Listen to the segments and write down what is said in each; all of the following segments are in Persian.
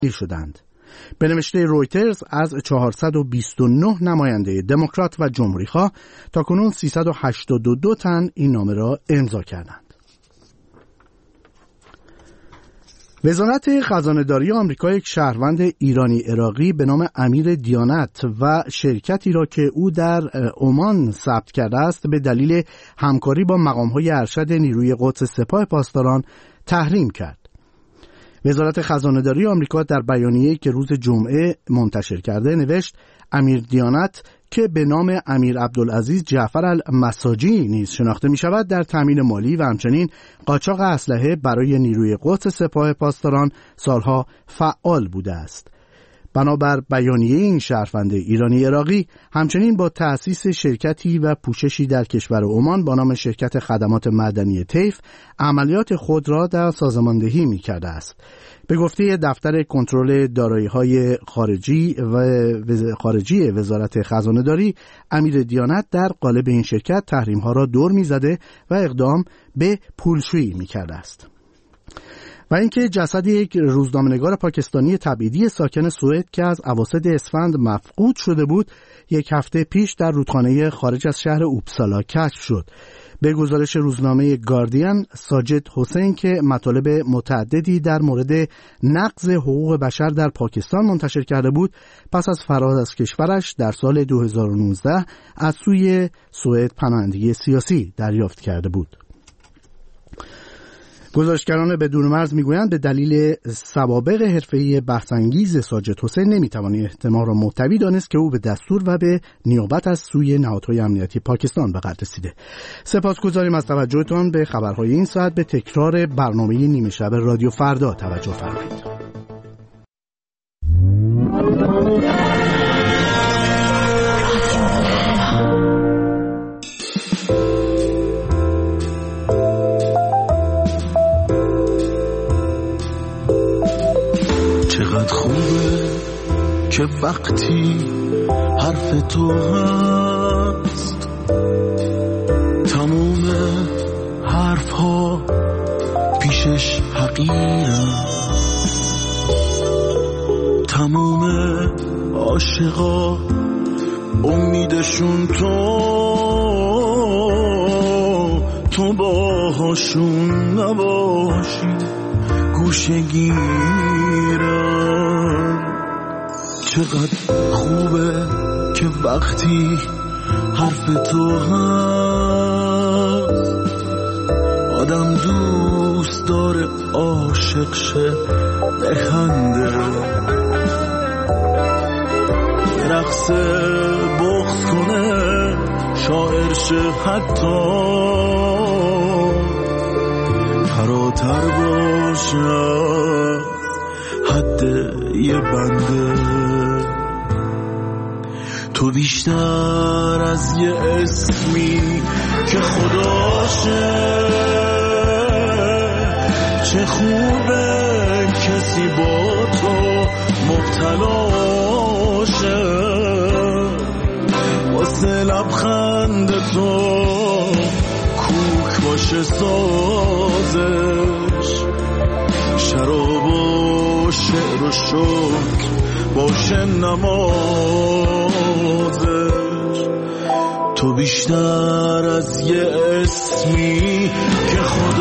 شدند. به نوشته رویترز از 429 نماینده دموکرات و جمهوری‌خواه تاکنون 382 تن این نامه را امضا کردند. وزارت خزانه‌داری آمریکا یک شهروند ایرانی عراقی به نام امیر دیانت و شرکتی را که او در عمان ثبت کرده است به دلیل همکاری با مقام‌های ارشد نیروی قدس سپاه پاسداران تحریم کرد. وزارت خزانه‌داری آمریکا در بیانیه‌ای که روز جمعه منتشر کرده نوشت امیر دیانت که به نام امیر عبدالعزیز جعفر المساجی نیز شناخته می شود در تامین مالی و همچنین قاچاق اسلحه برای نیروی قدس سپاه پاسداران سالها فعال بوده است. بنابر بیانیه این شهروند ایرانی عراقی همچنین با تأسیس شرکتی و پوششی در کشور عمان با نام شرکت خدمات معدنی طیف عملیات خود را در سازماندهی می کرده است. به گفته دفتر کنترل دارایی‌های خارجی وزارت خزانه‌داری، امیر دیانت در قالب این شرکت تحریم‌ها را دور می‌زده و اقدام به پولشویی می‌کرده است. و اینکه جسد یک روزنامه‌نگار پاکستانی تبعیدی ساکن سوئد که از اواسط اسفند مفقود شده بود، یک هفته پیش در رودخانه خارج از شهر اوپسالا کشف شد. به گزارش روزنامه گاردین، ساجد حسین که مطالب متعددی در مورد نقض حقوق بشر در پاکستان منتشر کرده بود، پس از فرار از کشورش در سال 2019 از سوی سوئد پناهندگی سیاسی دریافت کرده بود. گزارشگران بدون مرز میگویند به دلیل سوابق حرفه‌ای بحث‌انگیز ساجد حسین نمیتوان احتمال را محتوی دانست که او به دستور و به نیابت از سوی نهادهای امنیتی پاکستان به قتل رسیده. سپاسگزاریم از توجهتان به خبرهای این ساعت. به تکرار برنامه نیمه شب رادیو فردا توجه فرمایید. چقدر خوبه که وقتی حرف تو هست تموم حرف ها پیشش حقیره، تموم عاشقا امیدشون تو باهاشون نباشی گوشه گیرم. چقدر خوبه که وقتی حرف تو هست آدم دوست داره عاشق شه بخنده، رقص بغض کنه شاعر شه حتی فراتر باشه حد یه بنده. تو بیشتر از یه اسمی که خداشه، چه خوبه کسی با تو مبتلاشه، واسه لبخند تو کوک باشه سازش، شراب و شعر و شکر باشه نمازش. تو بیشتر از یه اسمی که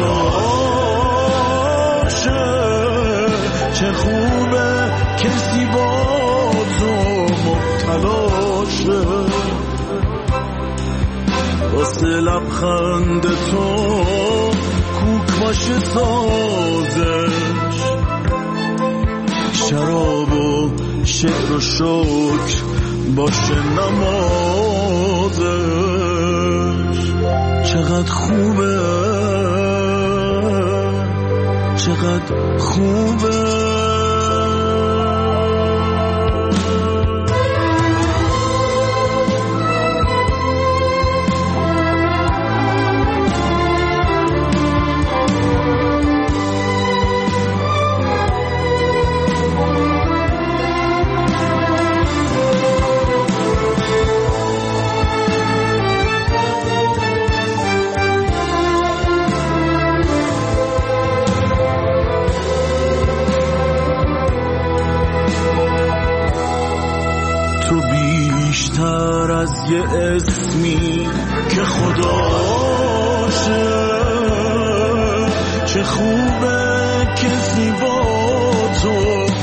خداشه، چه خوبه کسی با تو مبتلاشه، واسه لبخند تو کوک باشه سازش، شراب و شعر و شکر باشه نمازش. چقدر خوبه، چقدر خوبه. بیشتر از یه اسمی که خداشه. چه خوبه کسی با تو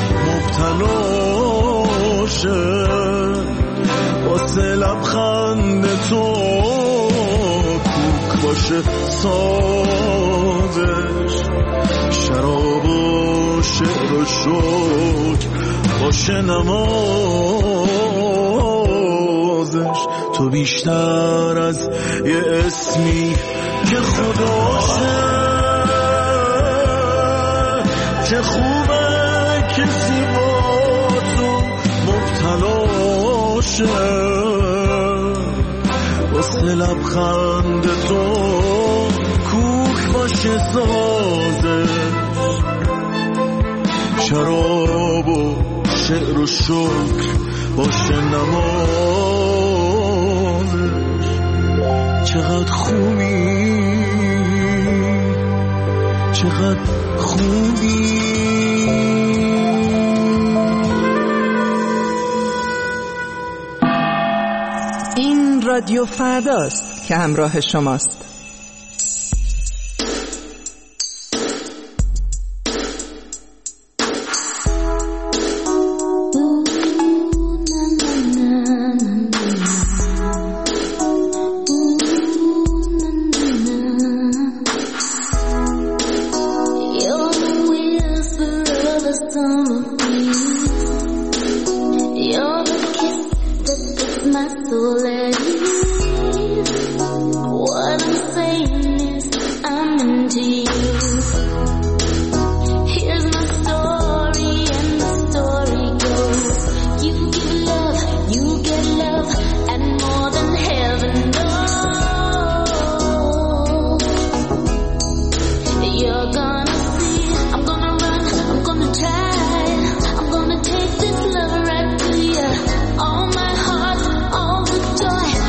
مبتلاشه، واسه لبخند تو کوک باشه سازش، شراب و شعر و شکر باشه نمازش. تو بیشتر از یه اسمی که خداشه. چه خوبه کسی با تو مبتلاشه، واسه لبخند تو کوک باشه سازش، شراب و شعر و شکر باشه نمازش. چقدر خوبی، چقدر خوبی. این رادیو فرداست که همراه شماست. All my heart, all the joy.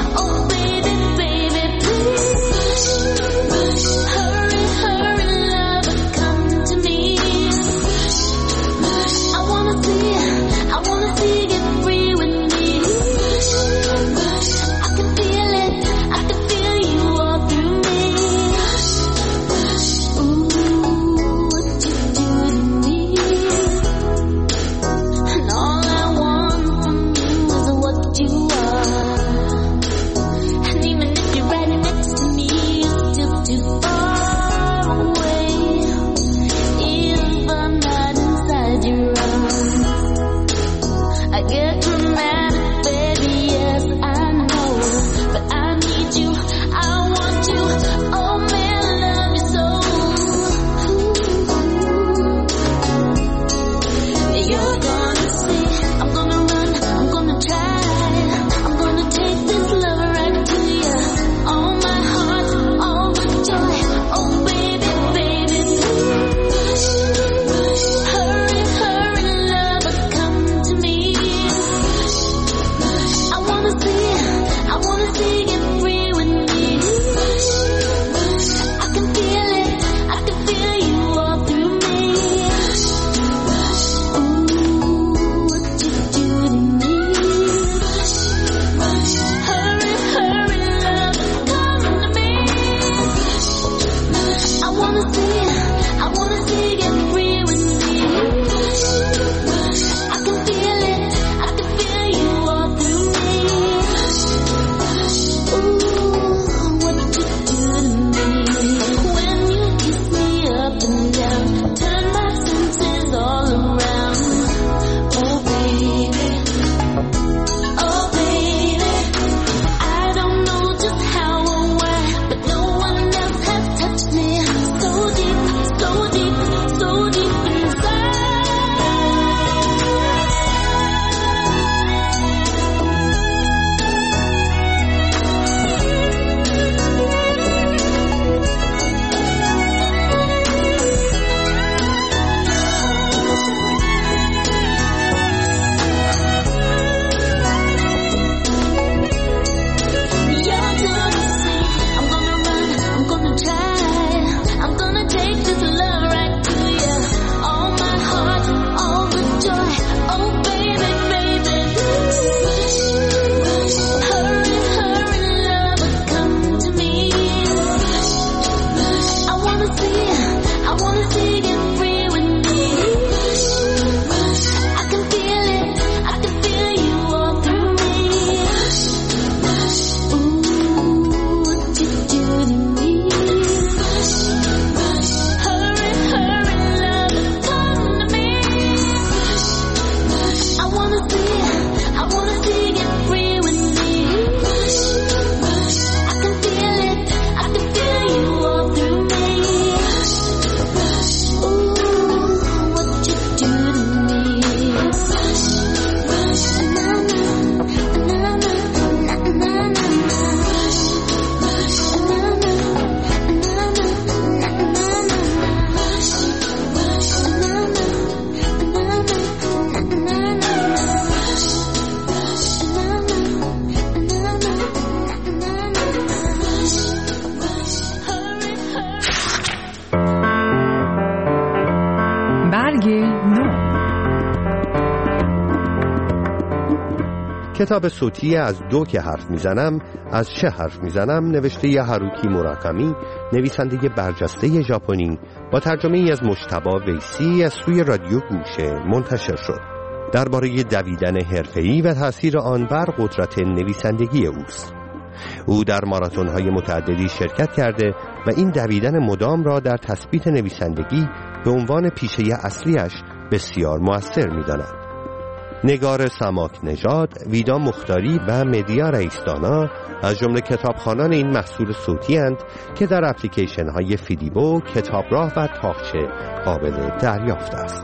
کتاب صوتی از دو که حرف میزنم، از چه حرف میزنم، نوشته هاروکی موراکامی، نویسنده برجسته ژاپنی، با ترجمه ای از مجتبی ویسی از سوی رادیو گوشه منتشر شد. درباره دویدن حرفه‌ای و تأثیر آن بر قدرت نویسندگی اوست. او در ماراتون‌های متعددی شرکت کرده و این دویدن مدام را در تثبیت نویسندگی به عنوان پیشه اصلیش بسیار مؤثر می‌داند. نگار سماک نژاد، ویدا مختاری و مدیا رئیس‌دانا از جمله کتابخوانان این محصول صوتی اند که در اپلیکیشن‌های فیدیبو، کتابراه و تاقچه قابل دریافت است.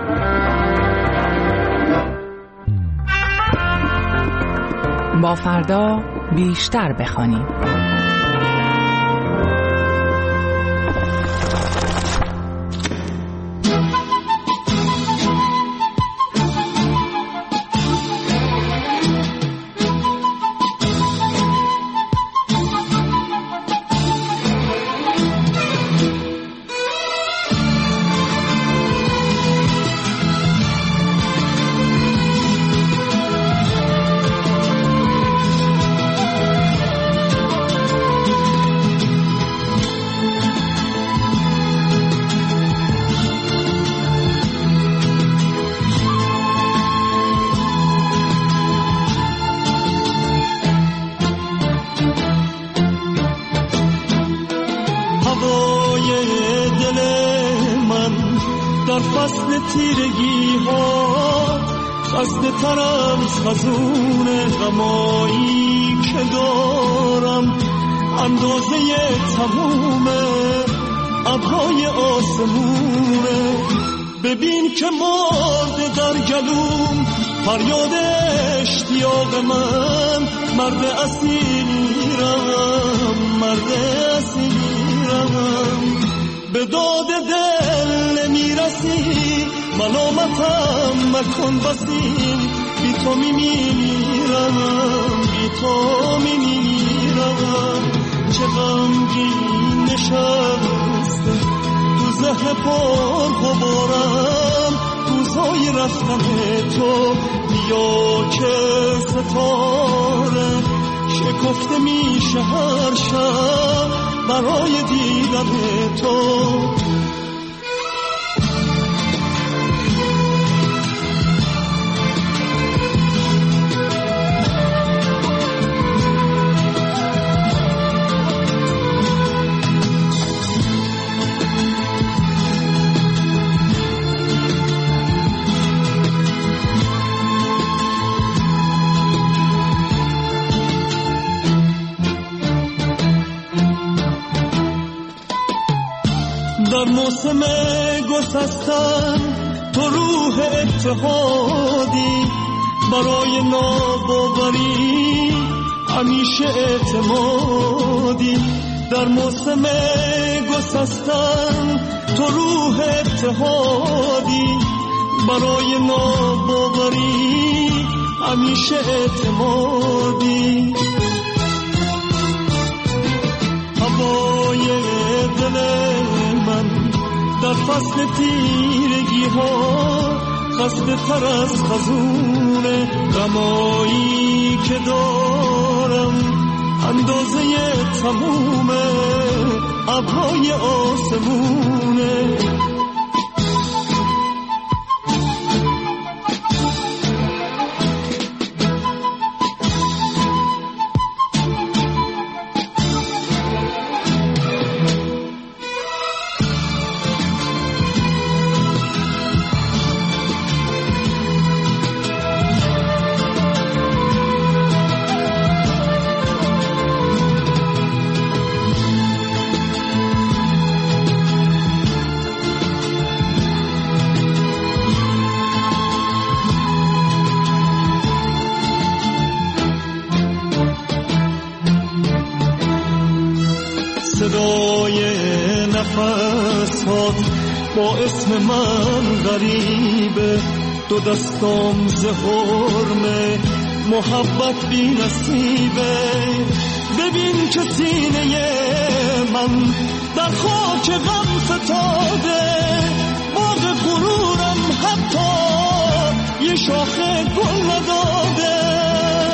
با فردا بیشتر بخوانیم. تیرگی ها خسته ترم خزون غمایی که دارم، اندازه تموم ابرای آسمونه. ببین که مرده در گلوم فریاد اشتیاق من، مرد اسیرم، مرد اسیرم. به داد دل نمیرسی، ملامتم مکن بسیم، بی تو میمیرم، بی تو میمیرم. چه غمگین نشسته تو ذهن پر غبارم، روزهای رفتن تو بیا که ستاره شکفته میشه هر شب برای دیدن تو. در موسم گسستن تو روح اتحادی، برای ناباوری همیشه اعتمادی. در موسم گسستن تو روح اتحادی، برای ناباوری همیشه اعتمادی. هوای دل من در فصل تیرگی ها خسته تر از خزون غمایی که دارم، اندازه تموم ابرای آسمونه. صدای نفسات با اسم من غریبه، دو دستام ز حرمه محبت بی نصیبه. ببین که سینه من در خاک غم فتاده، باغ غرورم حتی یه شاخه گل نداده.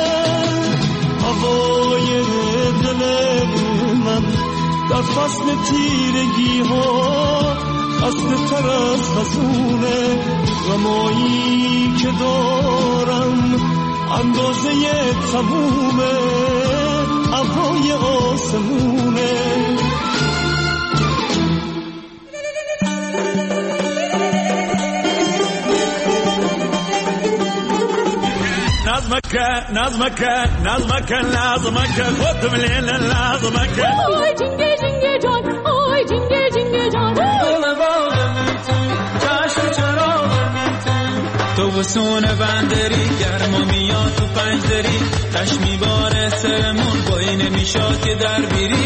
از فصل تیرگی ها خسته تر از خزونه غمایی که دارم اندازه تمومه ابرای آسمونه نظمك لازمك خد من الليل لازمك اوه جنگه جنگه جان اوه جنگه جنگه جان چشم چراغ تو بسون بندری گرما میاد تو پنجدری تش میباره سرمون بایی نمیشاد که در بیری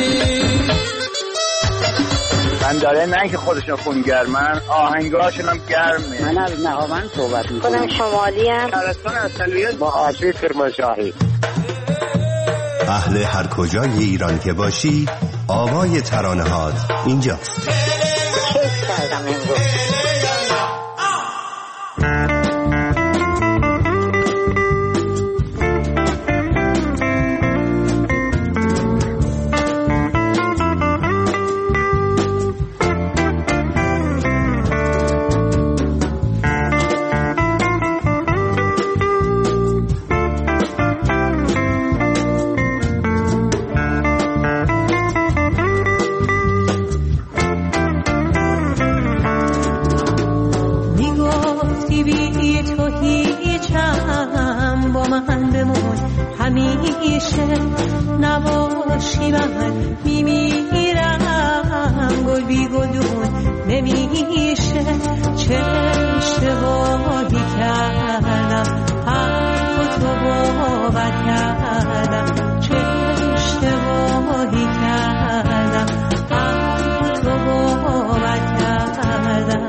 من داره نه که خودشون خونگرمن آهنگاشون هم گرمه. من از نهاوند صحبت میکنم. خودم شمالی ام. شهرستان اصلیت با آشوی کرمانشاهی. اهل هر کجای ایران که باشی آوای ترانه هات اینجاست. کیف کردم امروز. نباشی من میمیرم گل بی گلون نمیشه چه اشتباهی کردم حرف تو باور کردم چه اشتباهی کردم حرف تو باور کردم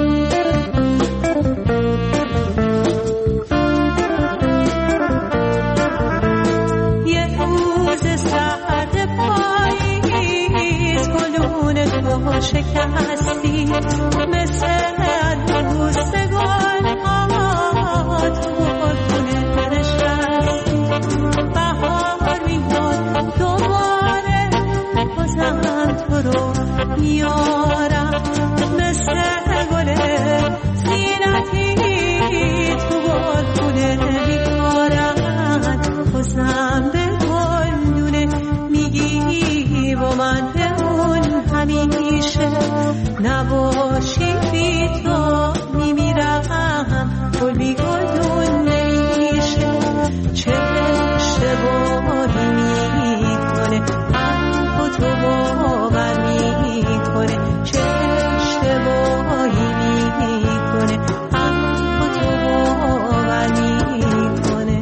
شکستی مثل روزگار ها تو خونه نشستی بهار میاد دوباره بازم تو رو میارم مثل گل زینتی تو خونه میارم بازم به گلدونه میگی با من همیشه نباشی بی تو میمیرم گل بی گلدون نمیشه چه اشتباهی میکنه حرف تو باور میکنه چه اشتباهی میکنه حرف تو باور میکنه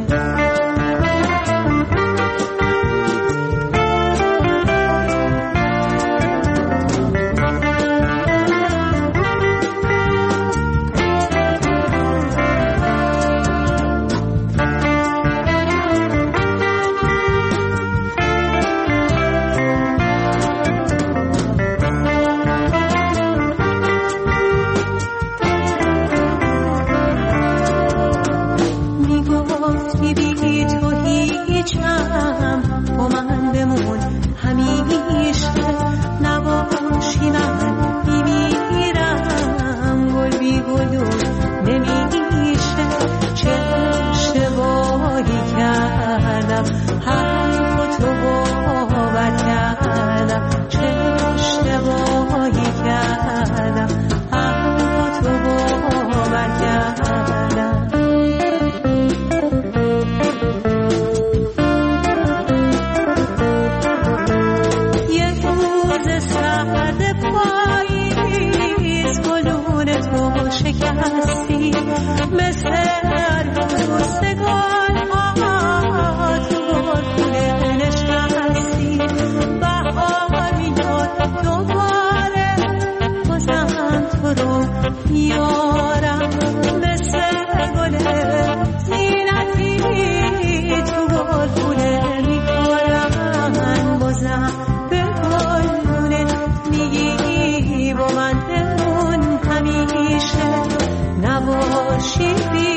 نباشی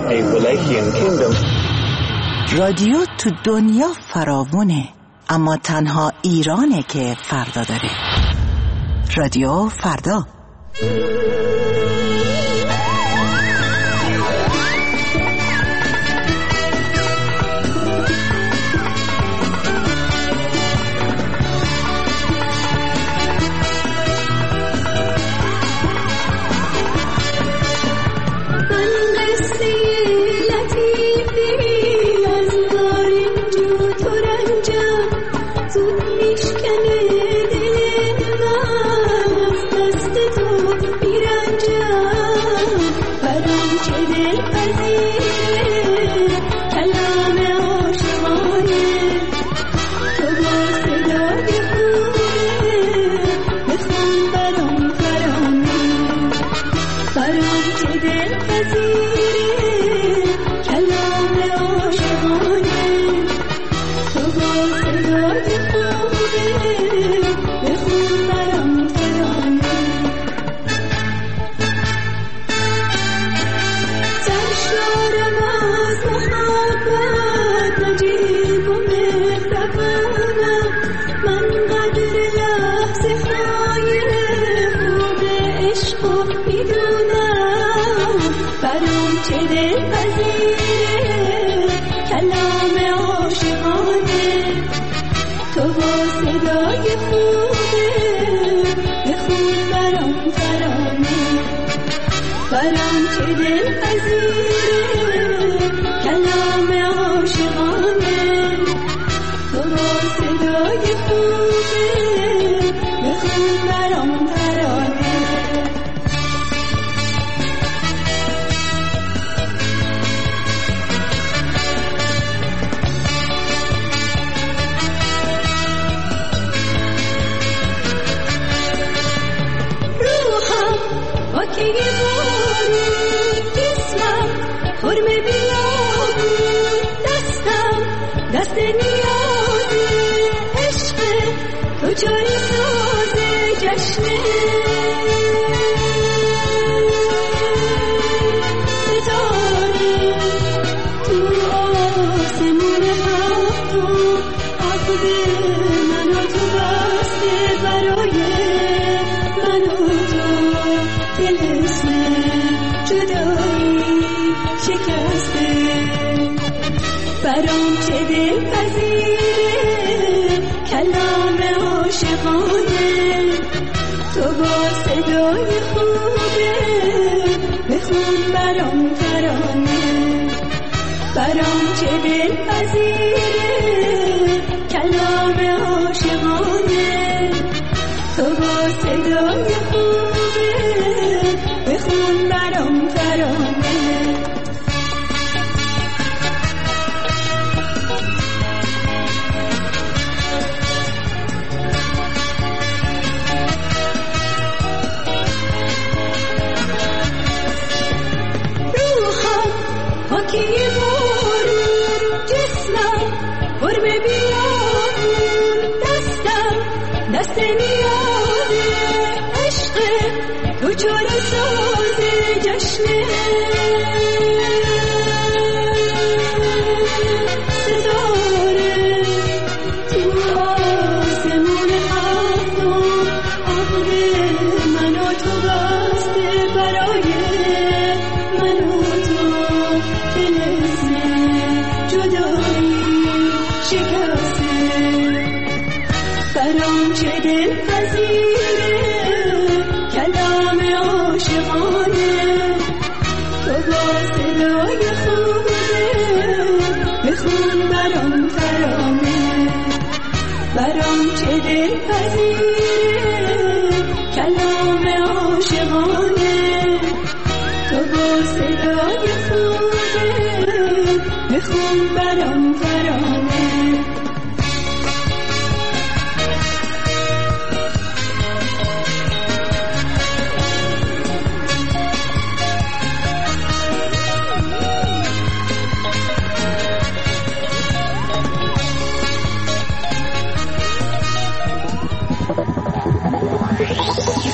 Appalachian Kingdom. رادیو تو دنیا فراوونه، اما تنها ایرانه که فردا داره. رادیو فردا.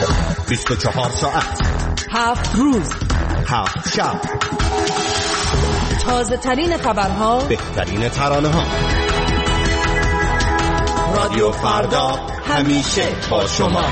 ساعت 7 روز 7 شب تازه ترین خبرها، بهترین ترانه ها. رادیو فردا همیشه با شما.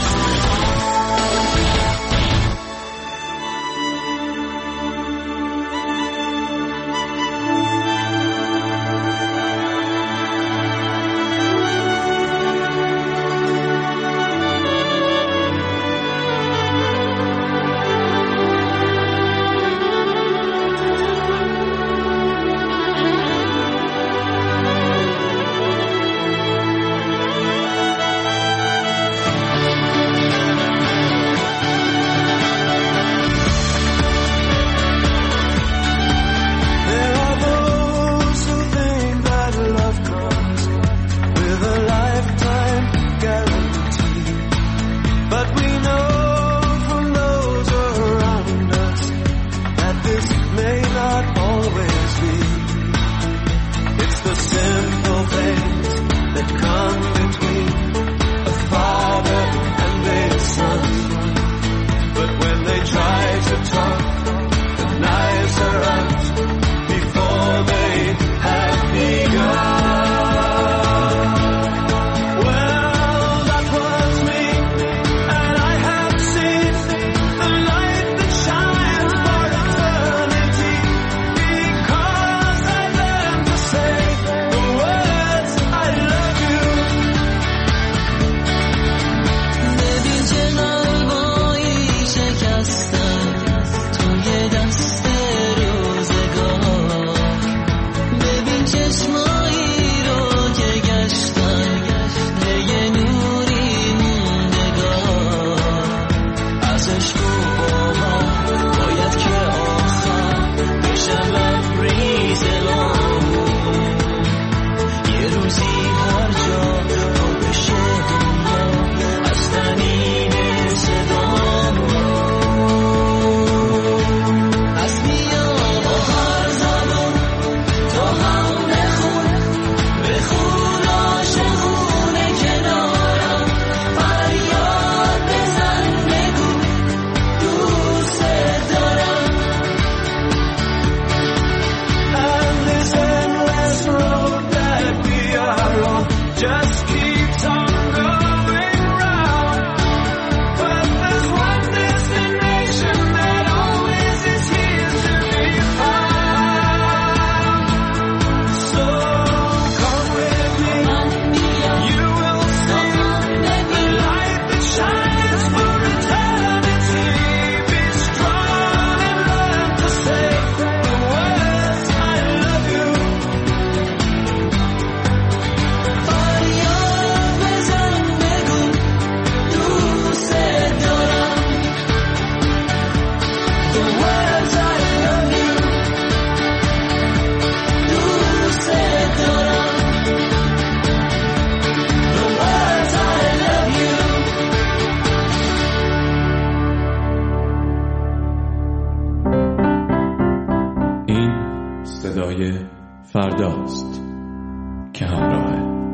فرداست که همراه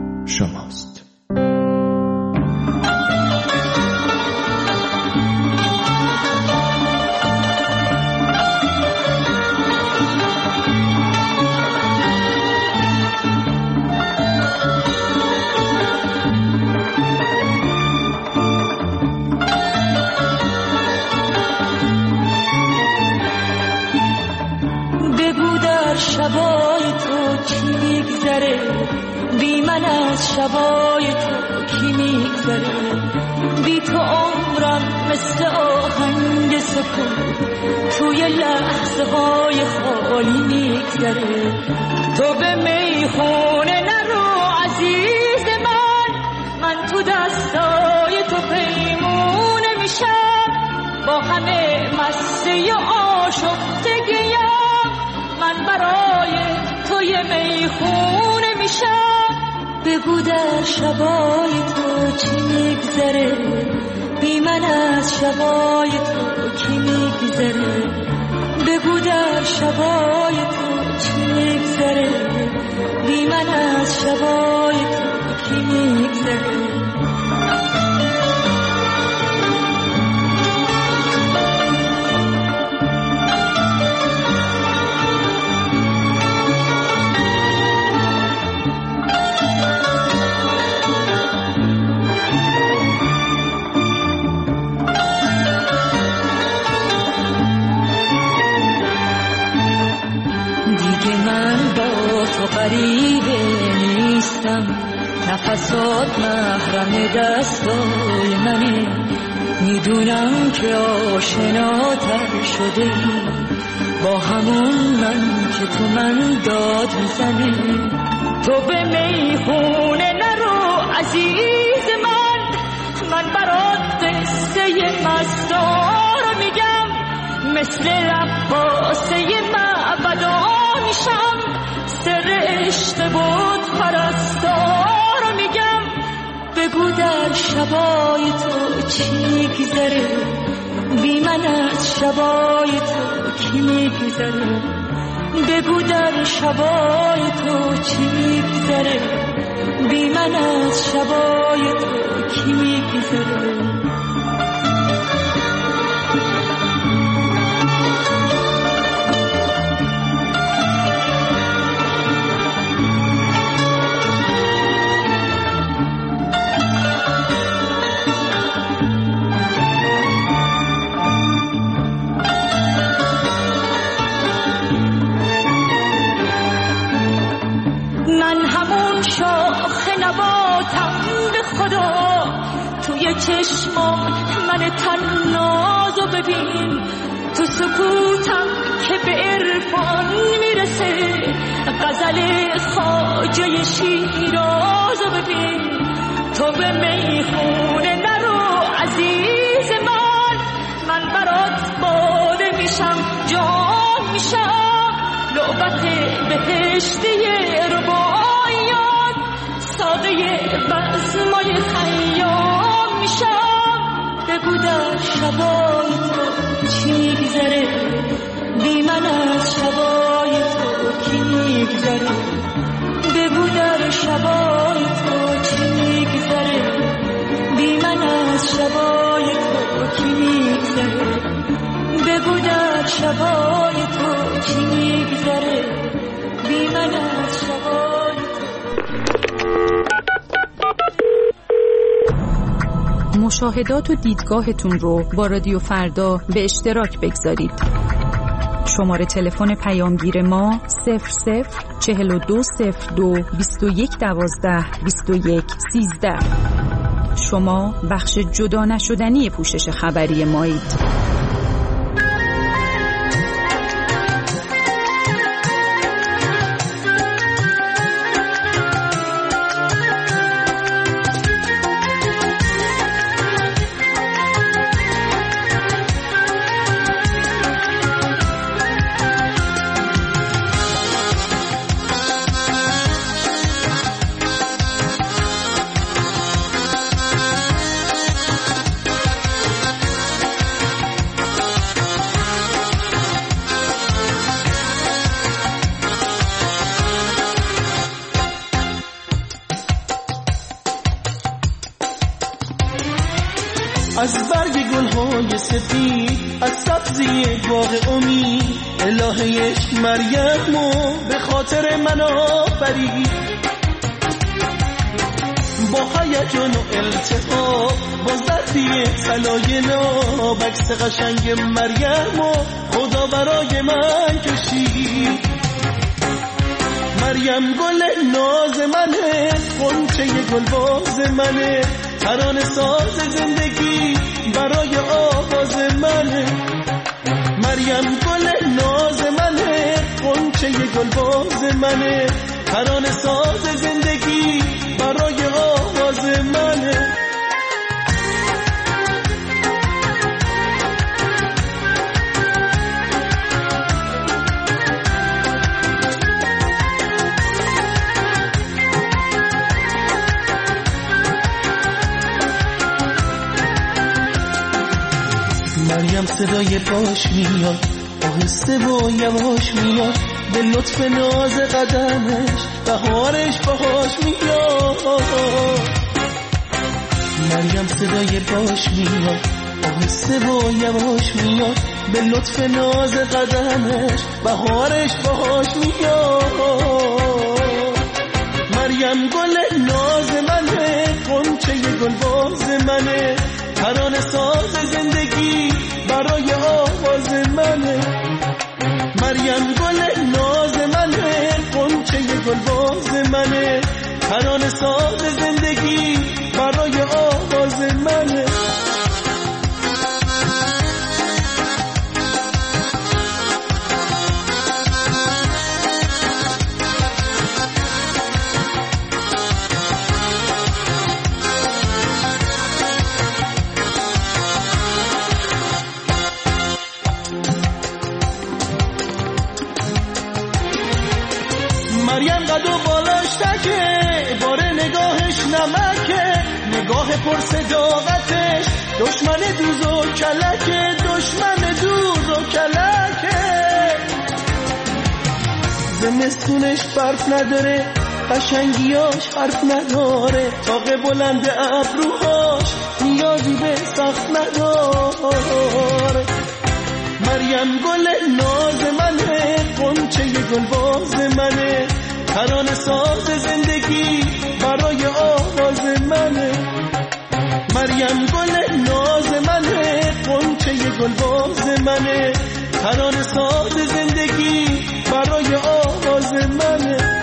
شماست. شبای تو کی میگذره بی من، از شبای تو کی میگذره بی تو عمرم مثل آهنگ سکون توی لحظه های خالی میگذره. تو به میخونه نرو عزیز من تو دستای تو پیمونه میشم، با همه مسته آشفتگیم من برای توی میخونه میشم. بگو در شبای تو چی میگذره بی من، از شبای تو کی میگذره بگو در شبای تو چی میگذره بی من، از شبای تو کی میگذره. من با تو غریبه نیستم، نفسات محرم دستای منه، میدونم که آشناتر شده ای با همون من که تو من داد میزنه. تو به میخونه نرو عزیز من برات قصه مستار میگم، مثل رقاصه معبدا میشم، سر عشق بود پرستار میگم. بگو در شبای تو چی میگذره، بی من از شبای تو کی میگذره. بگو در شبای تو چی میگذره، بی من از شبای تو کی میگذره. توی چشمات من تنازو ببین، تو سکوتم که به عرفان میرسه، غزل خواجه شیرازو ببین. تو به میخونه نرو عزیز من برات باده میشم، جام میشم، لعبت بهشتی رباعیات، ساده بزمای خیام میشم. بگو در شبای تو چی میگذره، بی من از شبای تو کی میگذره. بگو در شبای تو چی میگذره، بی من از شبای تو کی میگذره. بگو در شبای تو چی میگذره، بی من از شبای تو. مشاهدات و دیدگاهتون رو با رادیو فردا به اشتراک بگذارید. شماره تلفن پیامگیر ما 004202 2112 2113. شما بخش جدا نشدنی پوشش خبری مایید. از برگ گلهای سفید، از سبزی باغ امید، الهه عشق مریمو به خاطر من آفرید. با هیجان و التهاب، با ظرفی طلای ناب، عکس قشنگ مریمو خدا برای من کشید. مریم گل ناز منه، غنچه گلباز منه، ترانه ساز زندگی برای آواز منه. مریم گل ناز منه، غنچه گلباز منه، ترانه ساز زندگی برای آواز منه. مریم صدای پاش میاد، آهسته و یواش میاد، به لطف ناز قدمش بهارش باهاش میاد. مریم صدای پاش میاد، آهسته و یواش میاد، به لطف ناز قدمش بهارش باهاش میاد. مریم گل ناز منه، غنچه گلباز منه، ترانه ساز زندگی برای آواز منه. مریم گل ناز منه، مریم قد و بالاش تکه، باره نگاهش نمکه، نگاه پر صداقتش دشمن دوز و کلکه، دشمن دوز و کلکه. زمستونش برف نداره، قشنگیاش حرف نداره، تاق بلند ابروهاش نیازی به سخت نداره. مریم گل ناز منه، قنچه گلباز منه، ترانه ساز زندگی برای آواز منه. مریم گل ناز منه، قنچه گلباز منه، ترانه ساز زندگی برای آواز منه.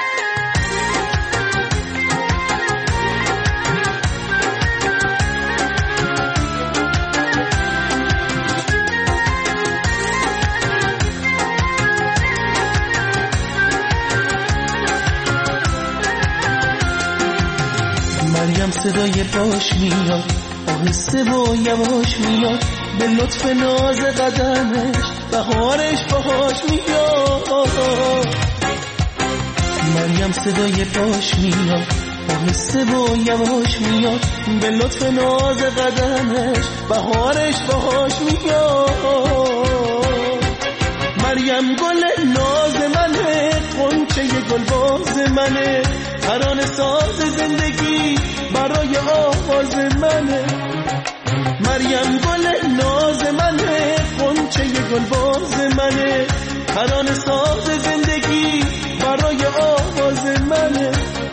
مریم صدای باش میاد، آهسته و یواش میاد، به لطف ناز قدمش بهارش باهاش میاد. مریم صدای باش میاد، آهسته و یواش میاد، به لطف ناز قدمش بهارش باهاش میاد. مریم گل ناز منه، قنچه گلباز منه، ترانه ساز زندگی برای آواز منه. مریم گل ناز منه، قنچه گلباز منه، ترانه ساز زندگی برای آواز منه.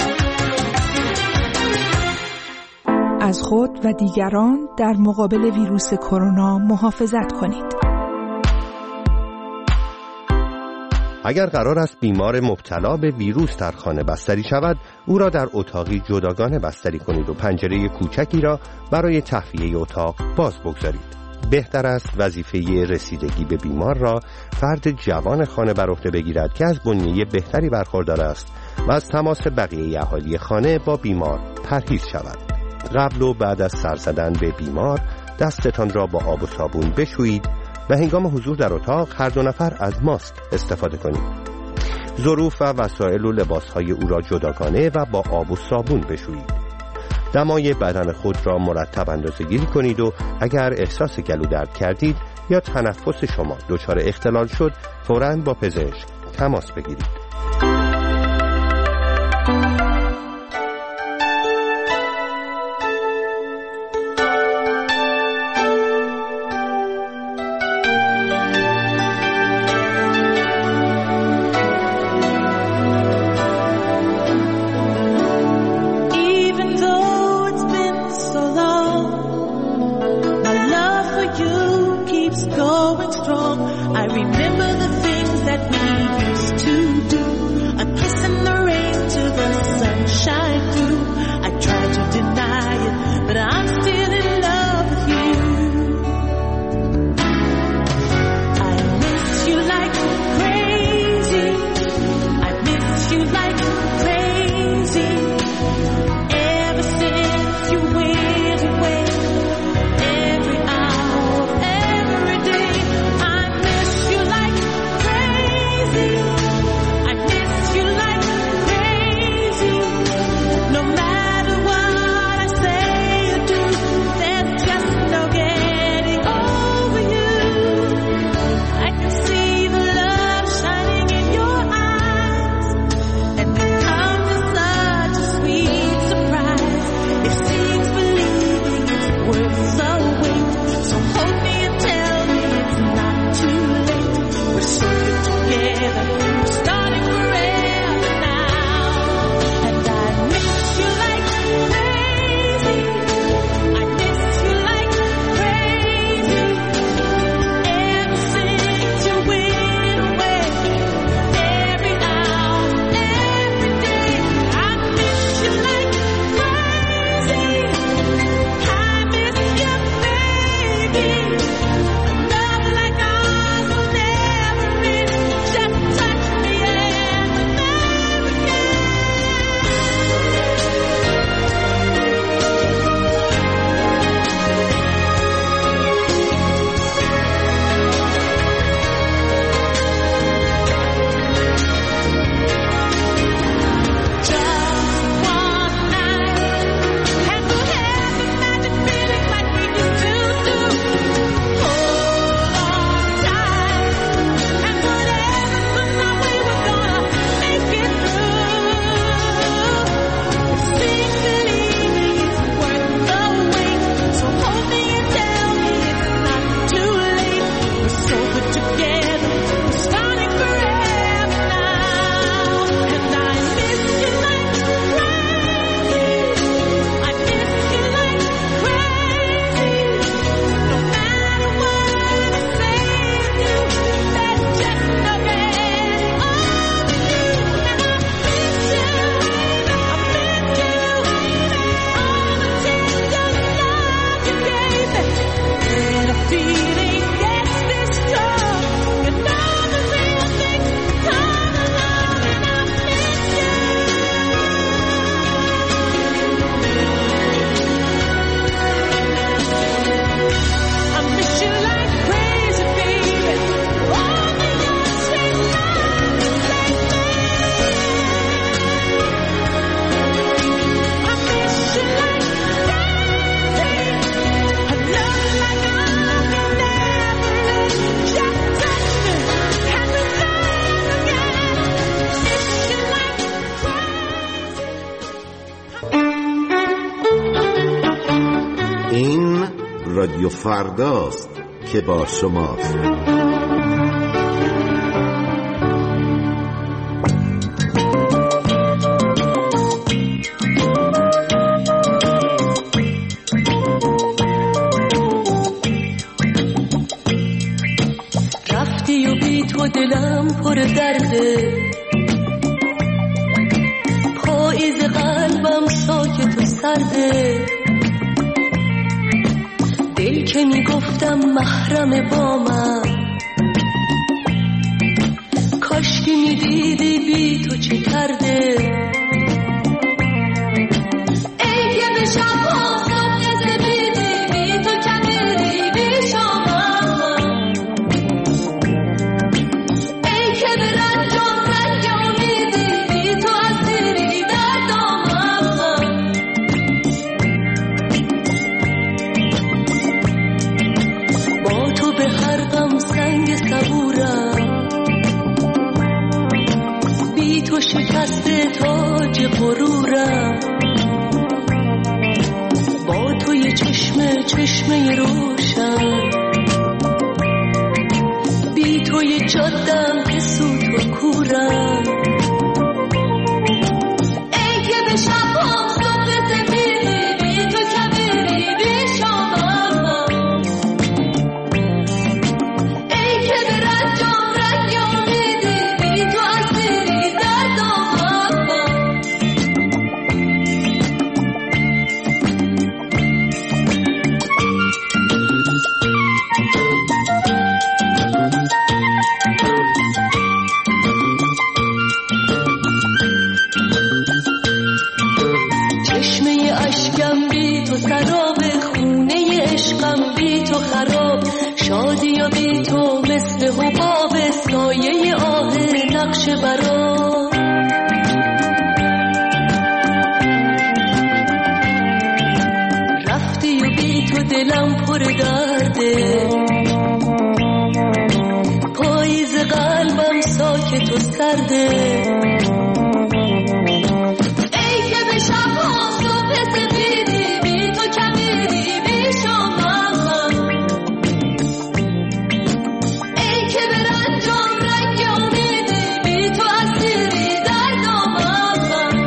از خود و دیگران در مقابل ویروس کرونا محافظت کنید. اگر قرار است بیمار مبتلا به ویروس در خانه بستری شود، او را در اتاقی جداگانه بستری کنید و پنجره کوچکی را برای تهویه اتاق باز بگذارید. بهتر است وظیفه رسیدگی به بیمار را فرد جوان خانه بر عهده بگیرد که از بنیه بهتری برخوردار است و از تماس بقیه اهالی خانه با بیمار پرهیز شود. قبل و بعد از سر زدن به بیمار دستتان را با آب و صابون بشویید و هنگام حضور در اتاق هر دو نفر از ماسک استفاده کنید. ظروف و وسایل و لباسهای او را جداگانه و با آب و صابون بشویید. دمای بدن خود را مرتب اندازه‌گیری کنید و اگر احساس گلو درد کردید یا تنفس شما دچار اختلال شد، فوراً با پزشک تماس بگیرید. I remember the things that we used to do. رادیو فرداست که با شماست. رفتی و بی تو دلم پر درده، پاییز قلبم ساکت و سرده، دل که میگفتم محرم با من، کاش که میدیدی بی تو چه کرده. ای که به شب‌ها صبح زدیدی بی تو کمیدی بی شامم، ای که به رنجام رنج امیدی بی تو اسیری در دامم، با تو به هر غم سنگ صبورم، بی تو شکست تاج غرورم، با تو یه چشمه روشن، بی تو یه جادم که سوت و کورم. ای که به شب‌ها صبح سفیدی بی تو کبیری بی شامم، ای که به رنجام رنج امیدی بی تو اسیری در دامم. چشمه اشکم بی تو سراب، خونه عشقم بی تو خراب، شادی یا بی تو مثل حباب، سایه آه نقش برا. رفتی و بی تو دلم پر درده، پاییز قلبم ساکت و سرده، ای که به شب‌ها صبح سفیدی بی تو کمیدی بی شامم، ای که به رنجام رنج امیدی بی تو اسیری در دامم.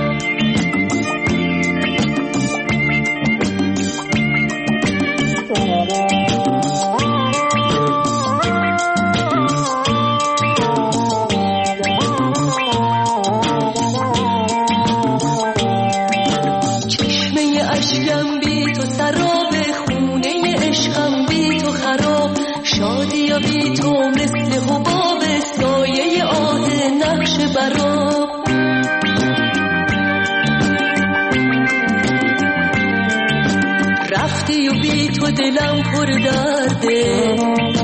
چشمه اشکم بی تو سراب، خونه عشقم بی تو خراب، شادی یا بی تو مثل حباب، سایه آه نقش برا. رفتی و بی تو دلم پر درده،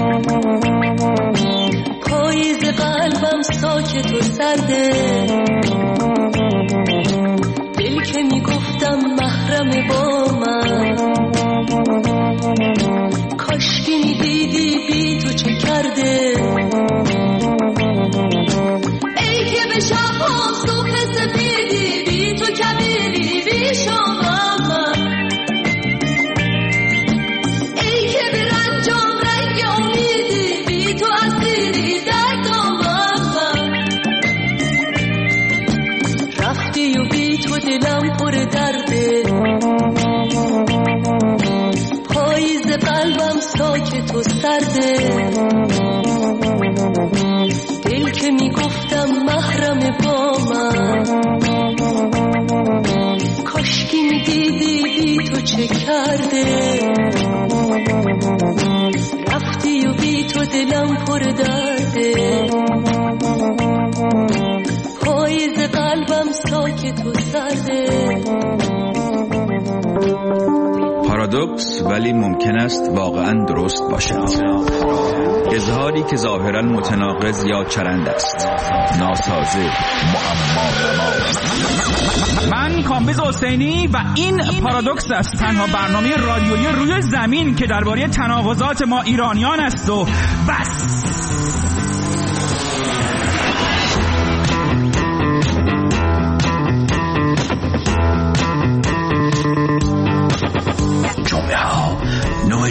پاییز قلبم ساکت و سرده، دل که میگفتم محرم با من، کاش که میدیدی بی تو چه کرده. ای که به شب‌ها صبح سفیدی بی تو کبیری بی شامم، ای که به رنجام رنج امیدی بی تو اسیری در دامم. رفتی و بی تو دلم پر درده، پاییز قلبم ساکت و سرده، دل که میگفتم محرم با من، کاش که میدیدی بی تو چه کرده. رفتی و بی تو دلم پر درده، پاییز قلبم ساکت و سرده. پارادوکس ولی ممکن است واقعا درست باشد. اظهاری که ظاهرا متناقض یا چرند است، ناسازه، معما. من کامبیز حسینی و این پارادوکس است، تنها برنامه رادیویی روی زمین که درباره تناقضات ما ایرانیان است و بس.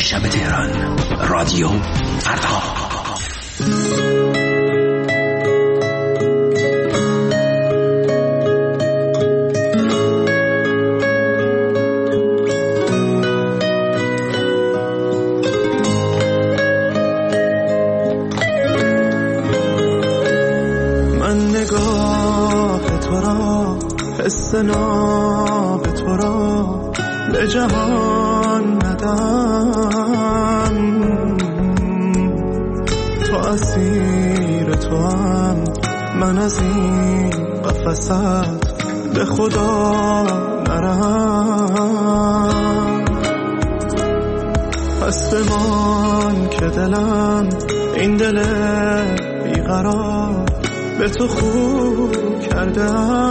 شب تهران. رادیو فردا. حس ناب تو را به جهان ندم، تو اسیر تو هم، من از این قفست به خدا نرم. پس بمان که دلم این دل بیقرار به تو خوب کرده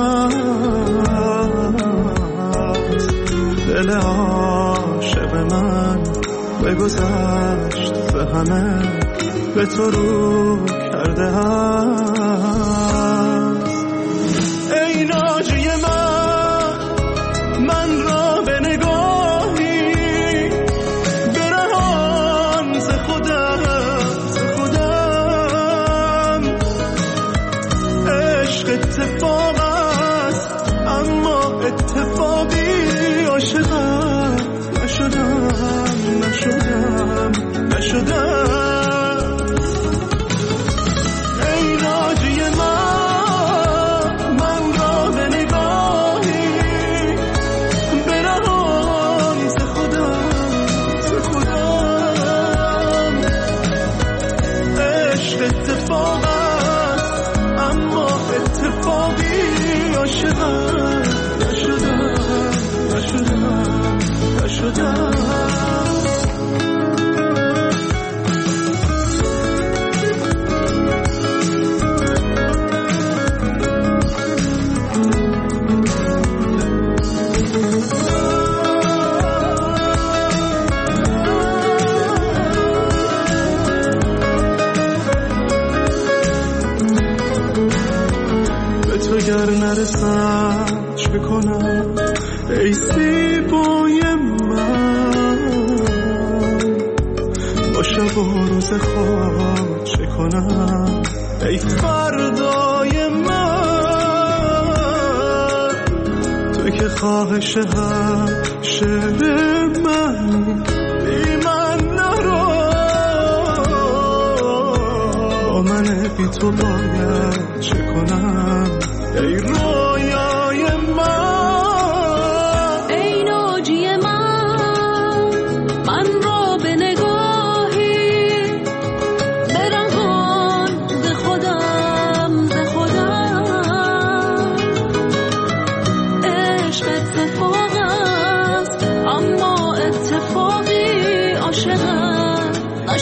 است. دل عاشق من بگذشت به همه به تو رو کرده است. ای ناجی من را به نگاهی برهان ز خودم. اتفاق است اما اتفاقی عاشقم نشدم. ای ناجی من را به نگاهی برهان ز خودم. عشق اتفاق اتفاقی عاشقم نشدم. گر نرسم چه کنم ای زیبای من، با شب و روز خواب چه کنم ای فردای من. تو که خواهش هم شعر من بی من نرو، با من بی تو باید چه کنم ای رویای من. ای ناجی من را به نگاهی برهان ز خودم. عشق اتفاق است اما اتفاقی عاشقم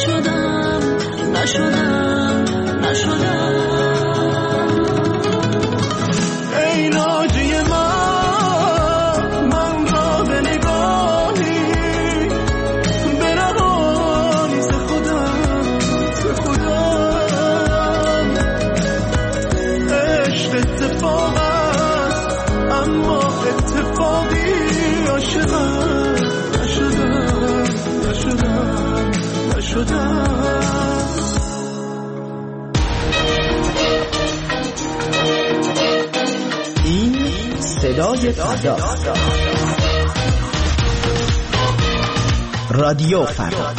نشدم. ای ناجی من را به نگاهی برهانی ز خودم. عشق اتفاق است اما اتفاقی عاشقم نشدم. صدای فردا. رادیو فردا.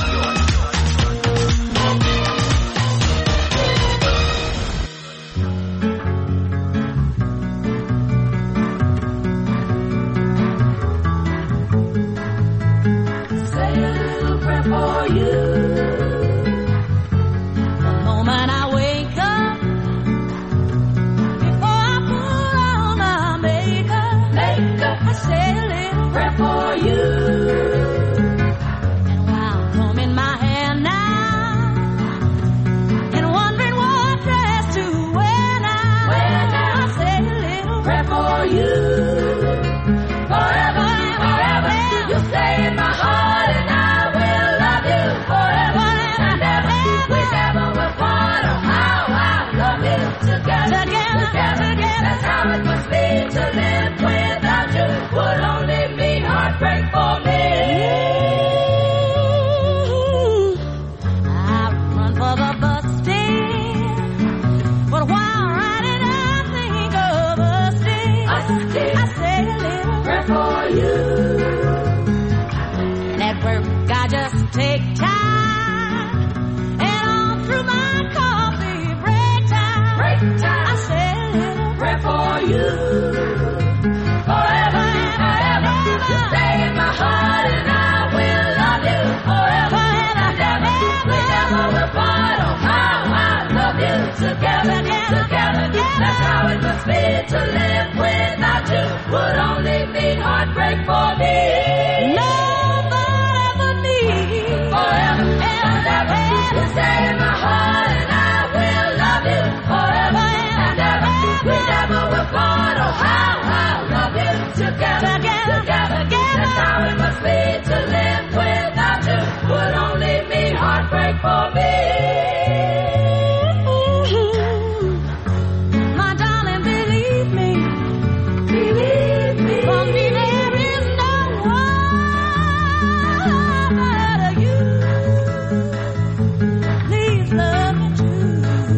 I say a little prayer for you. And at work I just take time, and all through my coffee break time, I say a little prayer for you. Forever and forever, you stay in my heart, and I will love you forever and ever. We never will part. Oh, how I love you together, together. That's how it must be to live without you. Would only mean heartbreak for me. Love forever me, forever and ever. You stay in my heart, and I will love you forever and ever. We never will part. Oh, how I love you together, together. That's how it must be to live without you. Would only mean heartbreak for me. My darling, believe me, for me there is no one but you. Please love me too.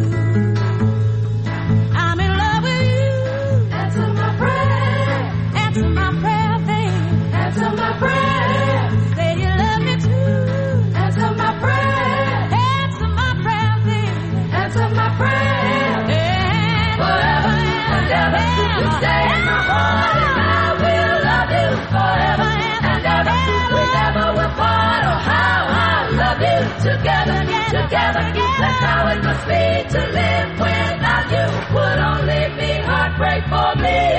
I'm in love with you. Answer my prayer, babe. Answer my prayer. Say you love me too. Answer my prayer, babe. Answer my prayer. Forever and ever, you stay in my heart, and I will love you forever and ever. We never will part. Oh, how I love you together, together. That's how it must be to live without you. Would only mean heartbreak for me.